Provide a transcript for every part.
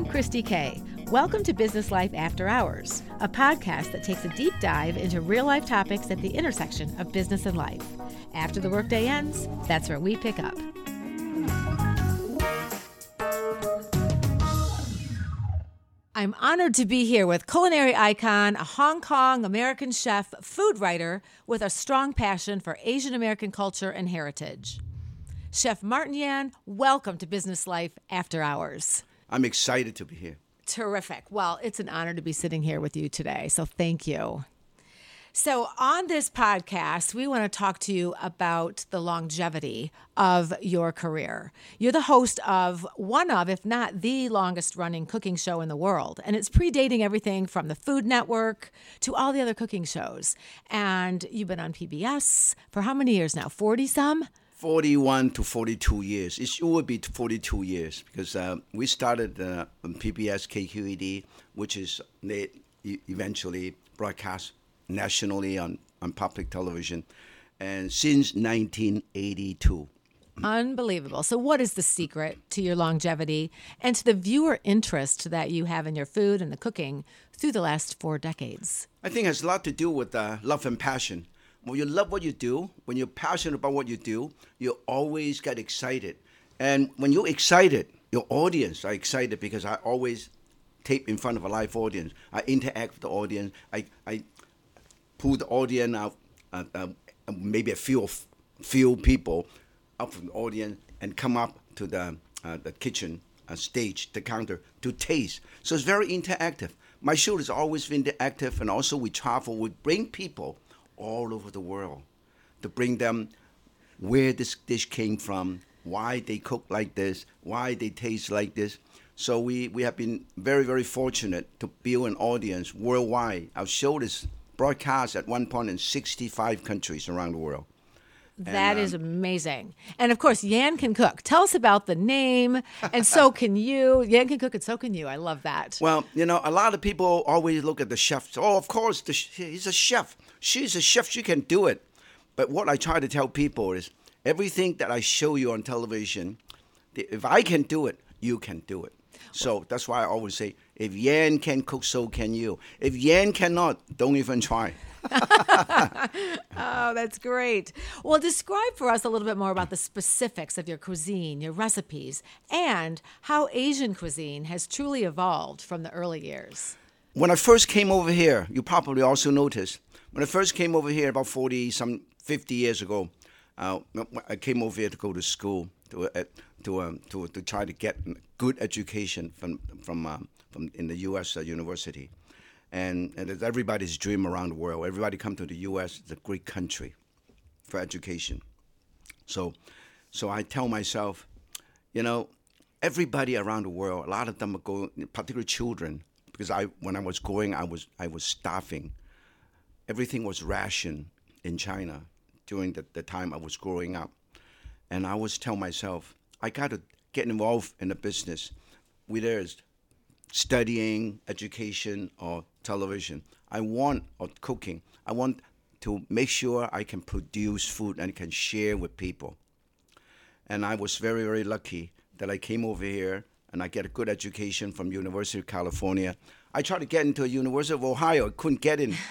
Christy Kay. Welcome to Business Life After Hours, a podcast that takes a deep dive into real-life topics at the intersection of business and life. After the workday ends, that's where we pick up. I'm honored to be here with culinary icon, a Hong Kong American chef, food writer with a strong passion for Asian American culture and heritage. Chef Martin Yan, welcome to Business Life After Hours. I'm excited to be here. Terrific. Well, it's an honor to be sitting here with you today, so thank you. So on this podcast, we want to talk to you about the longevity of your career. You're the host of one of, if not the longest running cooking show in the world. And it's predating everything from the Food Network to all the other cooking shows. And you've been on PBS for how many years now? 40-some? 41 to 42 years. It will be 42 years because we started on PBS KQED, which is they eventually broadcast nationally on public television, and since 1982. Unbelievable. So what is the secret to your longevity and to the viewer interest that you have in your food and the cooking through the last 4 decades? I think it has a lot to do with love and passion. When you love what you do, when you're passionate about what you do, you always get excited. And when you're excited, your audience are excited because I always tape in front of a live audience. I interact with the audience. I pull the audience out, maybe a few people out from the audience and come up to the kitchen stage, the counter, to taste. So it's very interactive. My show has always been interactive, and also we travel. We bring people all over the world to bring them where this dish came from, why they cook like this, why they taste like this. So we have been very, very fortunate to build an audience worldwide. Our show is broadcast at one point in 65 countries around the world. That is amazing. And of course, Yan can cook. Tell us about the name, and so can you. Yan can cook, and so can you. I love that. Well, you know, a lot of people always look at the chef. Oh, of course, he's a chef. She's a chef. She can do it. But what I try to tell people is everything that I show you on television, if I can do it, you can do it. So that's why I always say, if Yan can cook, so can you. If Yan cannot, don't even try. Oh, that's great. Well, describe for us a little bit more about the specifics of your cuisine, your recipes, and how Asian cuisine has truly evolved from the early years. When I first came over here, you probably also noticed, when I first came over here about 50 years ago, I came over here to go to school to try to get good education from in the U.S. University. And it's everybody's dream around the world. Everybody come to the U.S. It's a great country for education. So I tell myself, you know, everybody around the world, a lot of them are going, particularly children, because when I was going, I was starving. Everything was rationed in China during the time I was growing up. And I always tell myself, I got to get involved in the business, whether it's studying, education, or television. Or cooking. I want to make sure I can produce food and can share with people. And I was very, very lucky that I came over here and I get a good education from University of California. I tried to get into a University of Ohio. I couldn't get in.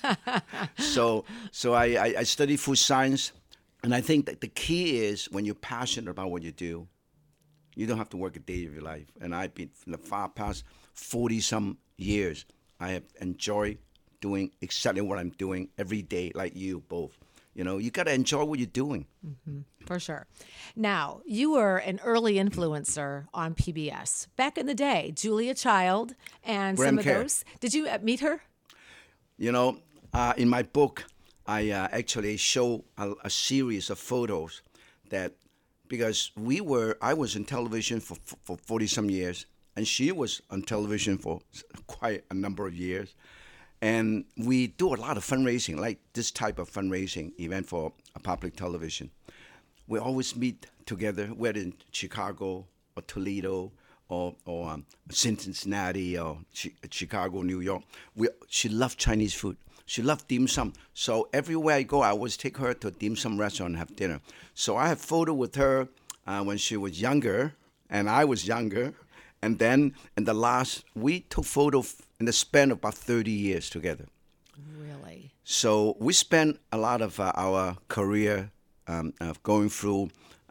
So I studied food science. And I think that the key is when you're passionate about what you do, you don't have to work a day of your life. And I've been, for the far past 40-some years, I have enjoyed doing exactly what I'm doing every day, like you both. You know, you got to enjoy what you're doing. Mm-hmm. For sure. Now, you were an early influencer on PBS. Back in the day, Julia Child and Graham some of Kerr. those. Did you meet her? You know, in my book, I actually show a series of photos that, because I was in television for 40-some years, and she was on television for quite a number of years. And we do a lot of fundraising, like this type of fundraising event for a public television. We always meet together, whether in Chicago or Toledo or Cincinnati or Chicago, New York. She loved Chinese food. She loved dim sum. So everywhere I go, I always take her to a dim sum restaurant and have dinner. So I have photo with her when she was younger and I was younger. And then we took photo in the span of about 30 years together. Really? So we spent a lot of our career going through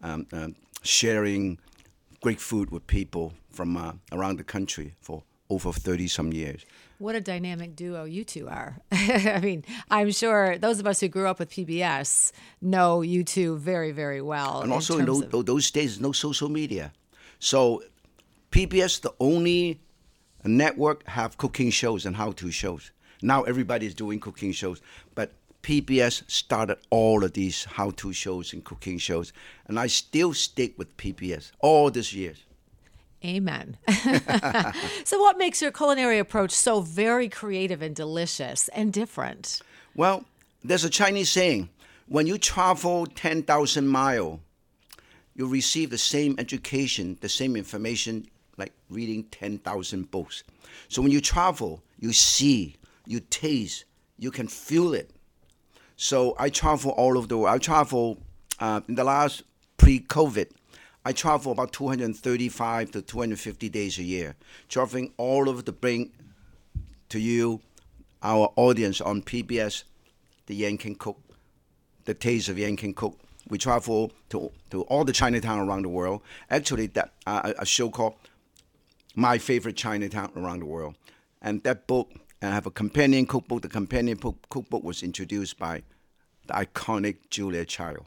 sharing great food with people from around the country for over 30 some years. What a dynamic duo you two are. I mean, I'm sure those of us who grew up with PBS know you two very, very well. And also in those days, no social media. So PBS, the only network, have cooking shows and how-to shows. Now everybody's doing cooking shows. But PBS started all of these how-to shows and cooking shows. And I still stick with PBS all these years. Amen. So what makes your culinary approach so very creative and delicious and different? Well, there's a Chinese saying, when you travel 10,000 miles, you receive the same education, the same information, like reading 10,000 books. So when you travel, you see, you taste, you can feel it. So I travel all over the world. I travel in the last pre-COVID, I travel about 235 to 250 days a year, traveling all over to bring to you, our audience on PBS, the Yan Can Cook, the taste of Yan Can Cook. We travel to all the Chinatown around the world. Actually, that a show called My Favorite Chinatown Around the World. And that book, I have a companion cookbook. The companion cookbook was introduced by the iconic Julia Child.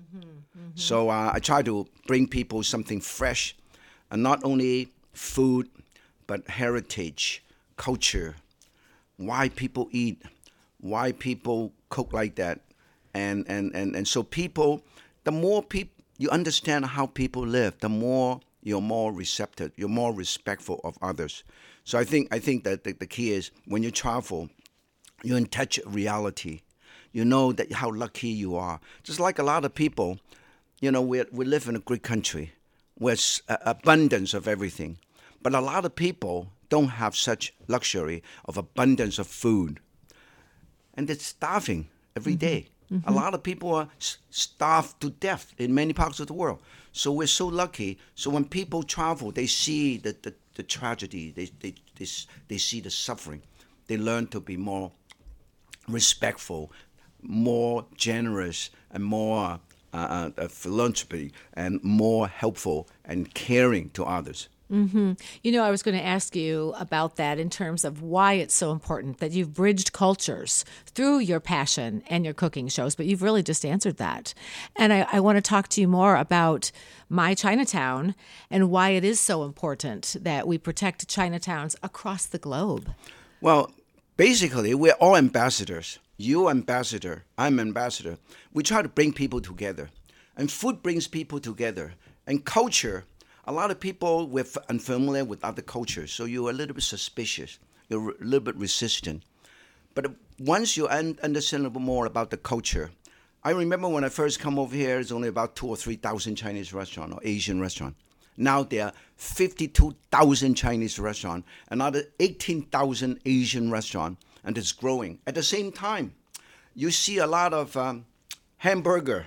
So I try to bring people something fresh, and not only food, but heritage, culture, why people eat, why people cook like that. And so people, the more you understand how people live, the more you're more receptive, you're more respectful of others. So I think that the key is when you travel, you're in touch with reality. You know that how lucky you are. Just like a lot of people, you know, we live in a great country with abundance of everything. But a lot of people don't have such luxury of abundance of food. And they're starving every day. A lot of people are starved to death in many parts of the world. So we're so lucky. So when people travel, they see the tragedy. They see the suffering. They learn to be more respectful, more generous, and more philanthropy, and more helpful and caring to others. Mm-hmm. You know, I was going to ask you about that in terms of why it's so important that you've bridged cultures through your passion and your cooking shows, but you've really just answered that. And I want to talk to you more about My Chinatown and why it is so important that we protect Chinatowns across the globe. Well, basically, we're all ambassadors. You're ambassador, I'm ambassador. We try to bring people together. And food brings people together. And culture, a lot of people were unfamiliar with other cultures, so you're a little bit suspicious. You're a little bit resistant. But once you understand a little bit more about the culture, I remember when I first come over here, there's only about 2,000 or 3,000 Chinese restaurants or Asian restaurants. Now there are 52,000 Chinese restaurants, another 18,000 Asian restaurants, and it's growing. At the same time, you see a lot of hamburger,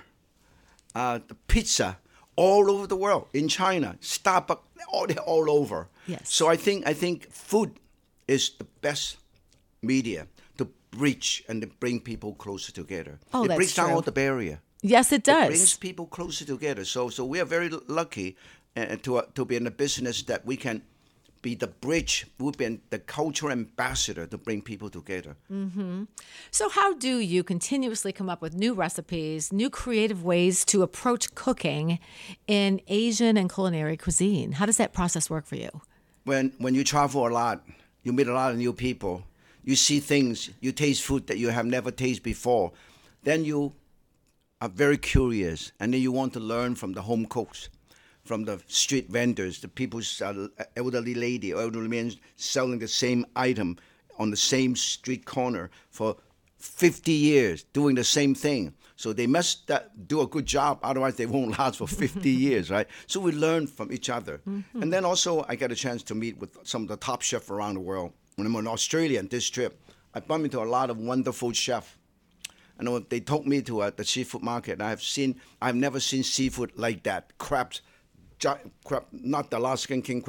pizza, all over the world, in China, Starbucks, all over. Yes. So I think food is the best media to bridge and to bring people closer together. Oh, it that's breaks down true. all the barrier. Yes, it does. It brings people closer together. So we are very lucky to be in a business that we can be the bridge, we've been the cultural ambassador to bring people together. Mm-hmm. So how do you continuously come up with new recipes, new creative ways to approach cooking in Asian and culinary cuisine? How does that process work for you? When you travel a lot, you meet a lot of new people, you see things, you taste food that you have never tasted before, then you are very curious, and then you want to learn from the home cooks, from the street vendors, the people's elderly lady, elderly man selling the same item on the same street corner for 50 years, doing the same thing. So they must do a good job, otherwise they won't last for 50 years, right? So we learn from each other. Mm-hmm. And then also I get a chance to meet with some of the top chefs around the world. When I'm in Australia on this trip, I bump into a lot of wonderful chefs. And they took me to the seafood market. I've never seen seafood like that. Crab, not the Alaskan king crab,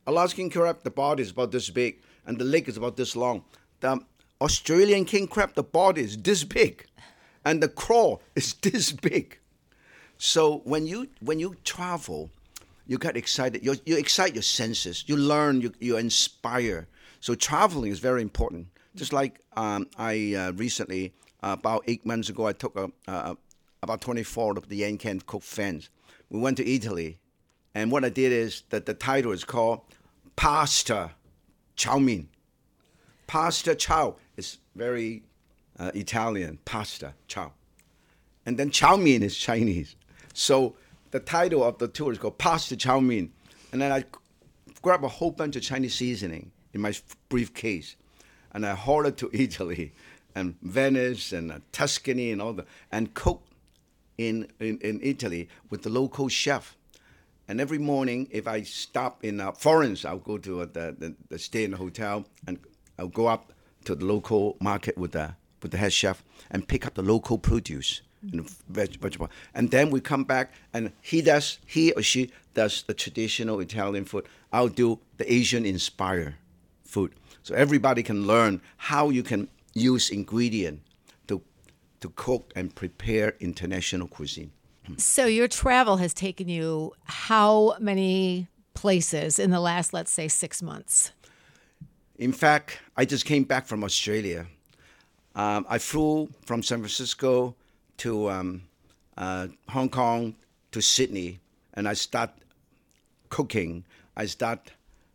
Alaskan crab, the body is about this big, and the leg is about this long. The Australian king crab, the body is this big, and the claw is this big. So when you travel, you get excited. You excite your senses. You learn. You inspire. So traveling is very important. Just like I recently, about 8 months ago, I took about 24 of the Yankan Cook fans. We went to Italy, and what I did is that the title is called Pasta Chow Mein. Pasta chow is very Italian. Pasta chow, and then chow mein is Chinese. So the title of the tour is called Pasta Chow Mein, and then I grab a whole bunch of Chinese seasoning in my briefcase, and I haul it to Italy, and Venice, and Tuscany, and all that, and cook in Italy with the local chef. And every morning, if I stop in Florence, I'll go to the stay in the hotel, and I'll go up to the local market with the head chef and pick up the local produce and vegetable. And then we come back, and he or she does the traditional Italian food. I'll do the Asian-inspired food. So everybody can learn how you can use ingredient to cook and prepare international cuisine. So your travel has taken you how many places in the last, let's say, 6 months? In fact, I just came back from Australia. I flew from San Francisco to Hong Kong to Sydney, and I start cooking. I start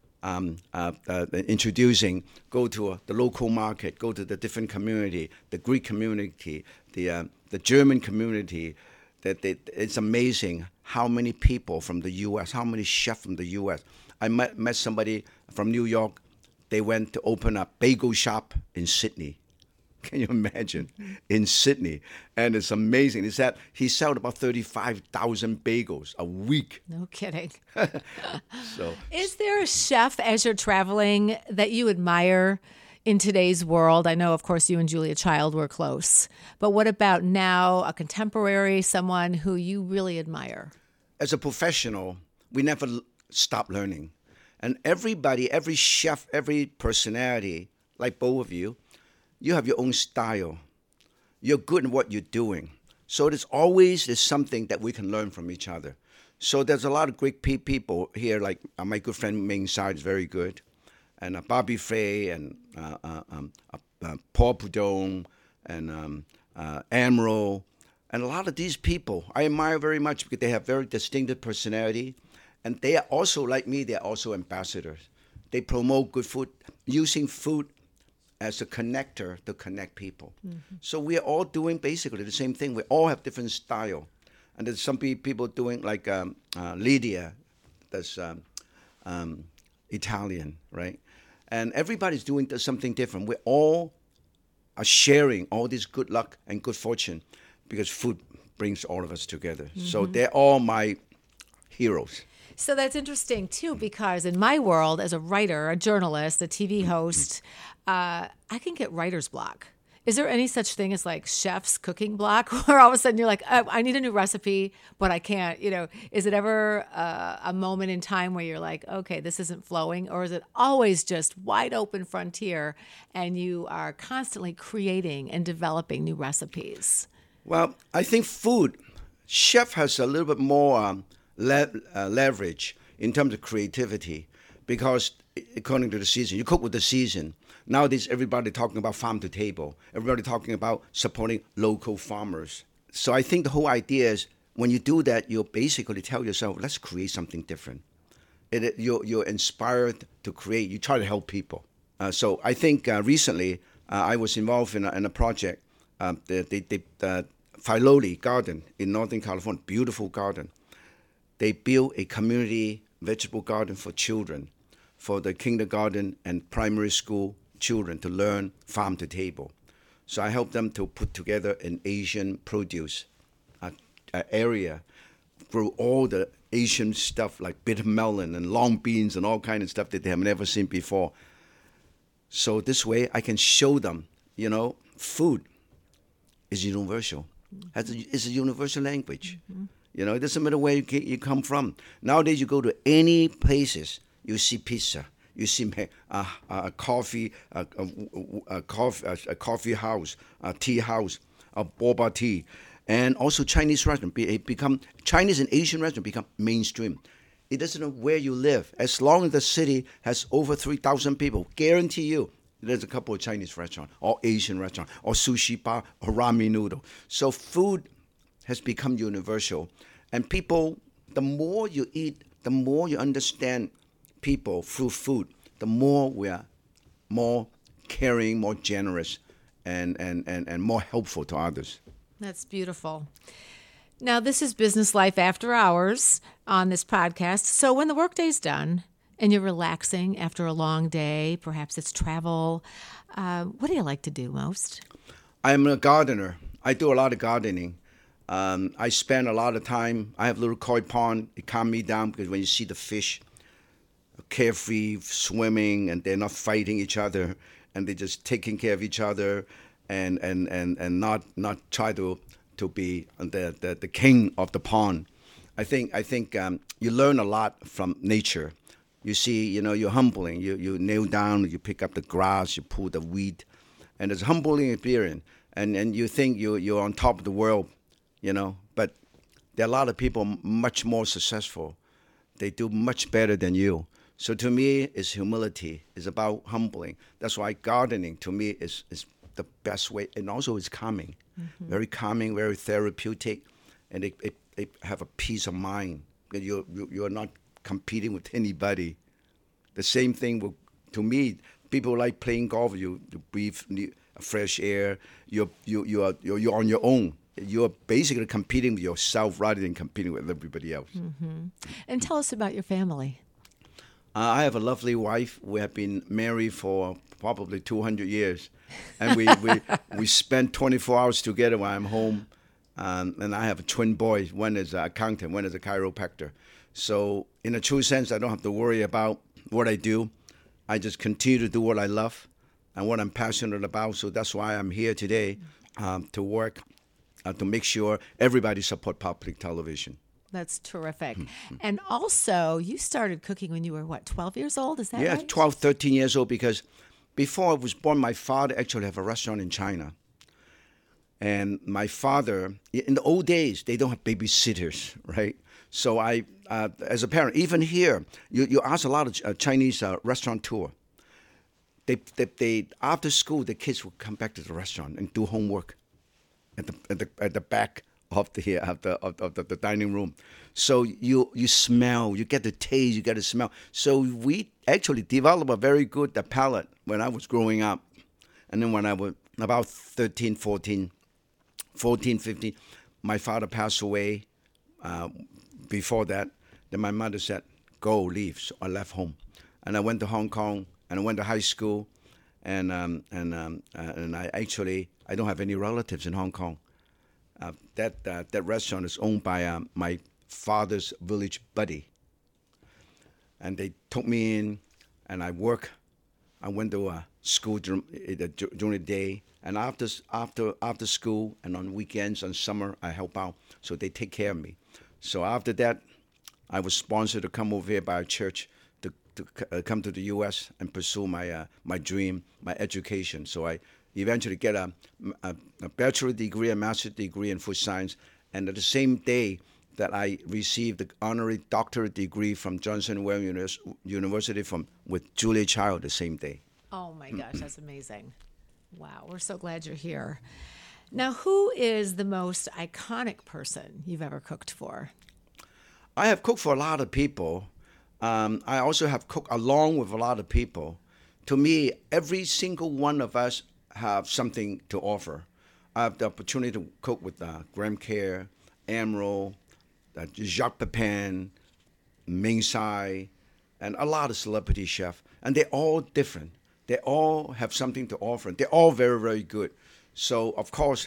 introducing, go to the local market, go to the different community, the Greek community, the German community. It's amazing how many people from the U.S., how many chefs from the U.S. I met somebody from New York. They went to open a bagel shop in Sydney. Can you imagine? In Sydney. And it's amazing. It's that he sold about 35,000 bagels a week. No kidding. So, is there a chef as you're traveling that you admire in today's world? I know, of course, you and Julia Child were close. But what about now, a contemporary, someone who you really admire? As a professional, we never stop learning. And everybody, every chef, every personality, like both of you, you have your own style. You're good in what you're doing. So there's something that we can learn from each other. So there's a lot of great people here, like my good friend Ming Tsai is very good, and Bobby Fay, and Paul Prudhomme, and Emerald, and a lot of these people I admire very much because they have very distinctive personality, and they are also, like me, they are also ambassadors. They promote good food, using food as a connector to connect people. Mm-hmm. So we are all doing basically the same thing. We all have different style. And there's some people doing like Lydia, that's Italian, right? And everybody's doing something different. We all are sharing all this good luck and good fortune because food brings all of us together. Mm-hmm. So they're all my heroes. So that's interesting, too, because in my world, as a writer, a journalist, a TV host, I can get writer's block. Is there any such thing as like chef's cooking block where all of a sudden you're like, I need a new recipe, but I can't, is it ever a moment in time where you're like, okay, this isn't flowing? Or is it always just wide open frontier and you are constantly creating and developing new recipes? Well, I think chef has a little bit more leverage in terms of creativity because according to the season, you cook with the season. Nowadays, everybody talking about farm to table. Everybody talking about supporting local farmers. So I think the whole idea is when you do that, you basically tell yourself, let's create something different. You're inspired to create. You try to help people. So I think recently I was involved in a project, the Filoli Garden in Northern California, beautiful garden. They built a community vegetable garden for children, for the kindergarten and primary school children to learn farm to table. So I helped them to put together an Asian produce area, grow all the Asian stuff like bitter melon and long beans and all kinds of stuff that they have never seen before. So this way I can show them, food is universal. It's a universal language. Mm-hmm. It doesn't matter where you come from. Nowadays you go to any places, you see pizza, you see a coffee, a coffee house, a tea house, a boba tea, and also Chinese restaurant become Chinese and Asian restaurant become mainstream. It doesn't know where you live. As long as the city has over 3,000 people, guarantee you there's a couple of Chinese restaurants or Asian restaurants or sushi bar or ramen noodle. So food has become universal. And people, the more you eat, the more you understand people through food, the more we are more caring, more generous, and more helpful to others. That's beautiful. Now, this is Business Life After Hours on this podcast. So when the workday's done and you're relaxing after a long day, perhaps it's travel, what do you like to do most? I'm a gardener. I do a lot of gardening. I spend a lot of time. I have a little koi pond. It calms me down because when you see the fish carefree swimming and they're not fighting each other and they're just taking care of each other and not try to be the king of the pond. I think you learn a lot from nature. You see, you're humbling. You kneel down, you pick up the grass, you pull the weed, and it's a humbling experience. And you think you're on top of the world, but there are a lot of people much more successful. They do much better than you. So to me, it's humility. It's about humbling. That's why gardening to me is the best way, and also it's calming. Mm-hmm. Very calming, very therapeutic, and it have a peace of mind. You're not competing with anybody. The same thing to me. People like playing golf. You breathe fresh air. You're on your own. You're basically competing with yourself rather than competing with everybody else. Mm-hmm. And tell us about your family. I have a lovely wife. We have been married for probably 200 years. And we spend 24 hours together when I'm home. And I have twin boys. One is an accountant, one is a chiropractor. So in a true sense, I don't have to worry about what I do. I just continue to do what I love and what I'm passionate about. So that's why I'm here today to work, to make sure everybody support public television. That's terrific. Mm-hmm. And also, you started cooking when you were, 12 years old? Is that right? Yeah, 12, 13 years old, because before I was born, my father actually had a restaurant in China. And my father, in the old days, they don't have babysitters, right? So I, as a parent, even here, you ask a lot of Chinese restaurateur. They after school, the kids will come back to the restaurant and do homework at the back of the dining room. So you smell, you get the taste, you get the smell. So we actually developed a very good palate when I was growing up. And then when I was about 13, 14, 15, my father passed away. Before that, then my mother said, go, leave. So I left home. And I went to Hong Kong, and I went to high school. And I don't have any relatives in Hong Kong. That restaurant is owned by my father's village buddy, and they took me in, and I work. I went to school during the day, and after school and on weekends and summer I help out. So they take care of me. So after that, I was sponsored to come over here by a church to come to the U.S. and pursue my dream, my education. So I eventually get a bachelor degree, a master's degree in food science, and at the same day that I received the honorary doctorate degree from Johnson & Wales University with Julia Child the same day. Oh my gosh, that's amazing. Wow, we're so glad you're here. Now, who is the most iconic person you've ever cooked for? I have cooked for a lot of people. I also have cooked along with a lot of people. To me, every single one of us have something to offer. I have the opportunity to cook with Graham Kerr, Emeril, Jacques Pepin, Ming Tsai, and a lot of celebrity chefs. And they're all different. They all have something to offer. They're all very, very good. So, of course,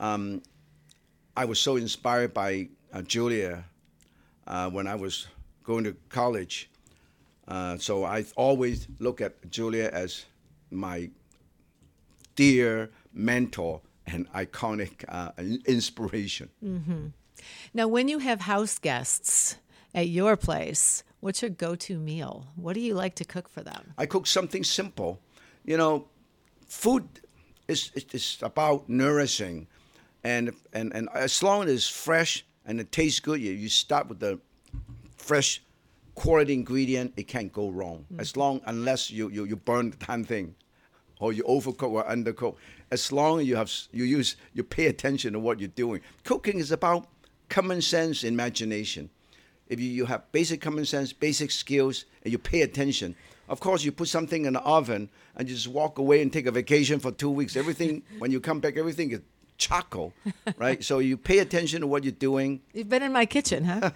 I was so inspired by Julia when I was going to college. So I always look at Julia as my dear mentor and iconic inspiration. Mm-hmm. Now, when you have house guests at your place, what's your go-to meal? What do you like to cook for them? I cook something simple. You know, food is about nourishing, and as long as it's fresh and it tastes good, you start with the fresh quality ingredient. It can't go wrong. Unless you burn the damn thing, or you overcook or undercook. As long as you pay attention to what you're doing. Cooking is about common sense, imagination. If you have basic common sense, basic skills, and you pay attention. Of course, you put something in the oven and you just walk away and take a vacation for 2 weeks. Everything, when you come back, everything is charcoal, right? So you pay attention to what you're doing. You've been in my kitchen, huh?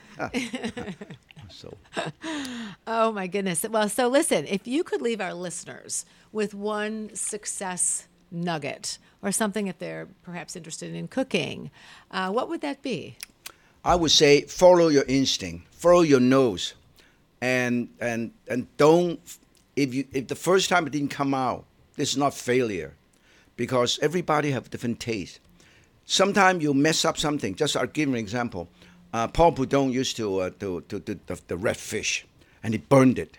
So. Oh, my goodness. Well, so listen, if you could leave our listeners with one success nugget or something if they're perhaps interested in cooking, what would that be? I would say follow your instinct, follow your nose, and don't. If the first time it didn't come out, it's not failure, because everybody have different taste. Sometimes you mess up something. Just I'll give you an example. Paul Boudon used to the red fish, and he burned it.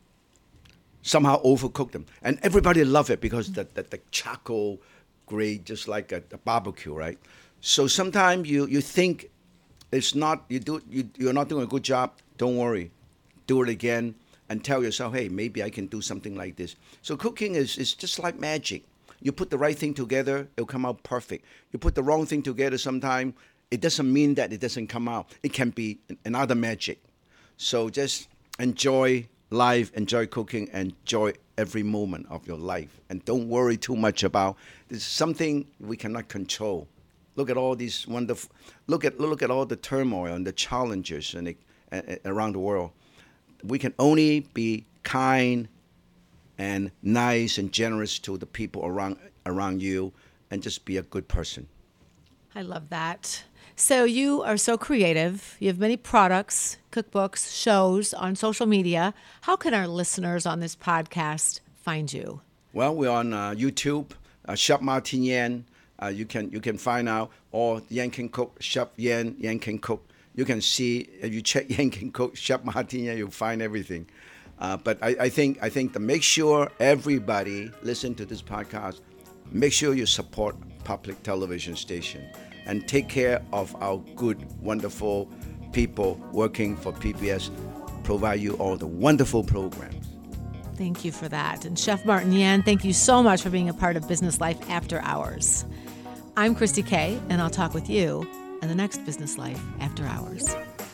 Somehow overcooked them, and everybody loved it because the charcoal grade, just like a barbecue, right? So sometimes you think it's not you're not doing a good job. Don't worry, do it again, and tell yourself, hey, maybe I can do something like this. So cooking is just like magic. You put the right thing together, it'll come out perfect. You put the wrong thing together sometime, it doesn't mean that it doesn't come out. It can be another magic. So just enjoy life, enjoy cooking, enjoy every moment of your life. And don't worry too much about this is something we cannot control. Look at all these wonderful, look at all the turmoil and the challenges around the world. We can only be kind and nice and generous to the people around you, and just be a good person. I love that. So you are so creative. You have many products, cookbooks, shows on social media. How can our listeners on this podcast find you? Well, we're on YouTube, Chef Martin Yan. You can find out all Yan Can Cook, Chef Yan Can Cook. You can see, if you check Yan Can Cook, Chef Martin Yan, you'll find everything. But I think to make sure everybody listen to this podcast, make sure you support public television station and take care of our good, wonderful people working for PBS, provide you all the wonderful programs. Thank you for that. And Chef Martin Yan, thank you so much for being a part of Business Life After Hours. I'm Christy Kay, and I'll talk with you in the next Business Life After Hours.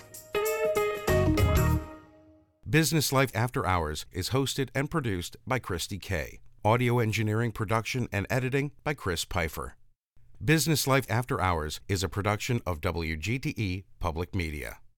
Business Life After Hours is hosted and produced by Christy Kay. Audio engineering, production, and editing by Chris Pfeiffer. Business Life After Hours is a production of WGTE Public Media.